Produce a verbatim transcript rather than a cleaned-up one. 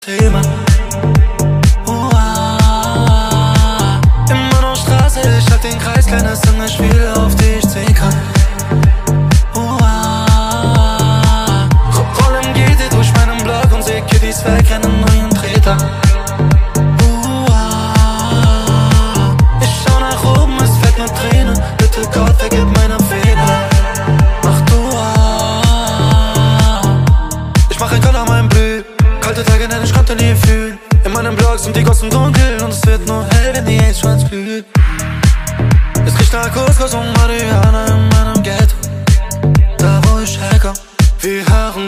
Thema. Oh, ah, immer noch Straße, ich halt den Kreis, kleines Spiel, auf die ich ziehen kann. Oh, ah, roll im G T durch meinen Block und seh Kiddies weg, einen neuen Treter. Oh, ah, ich schau nach oben, es fällt nur Tränen. Bitte Gott, vergib meine Fehler. Mach du, ah, ich mach ein Köln meinem Blüh. Kalte Tage, nein, ich konnte nie fühlen. In meinem Blog sind die Gossen dunkel und es wird nur hell, wenn die H-Schwanz blüht. Es riecht nach Couscous und Marihuana in meinem Ghetto, da wo ich herkomm. Wir hören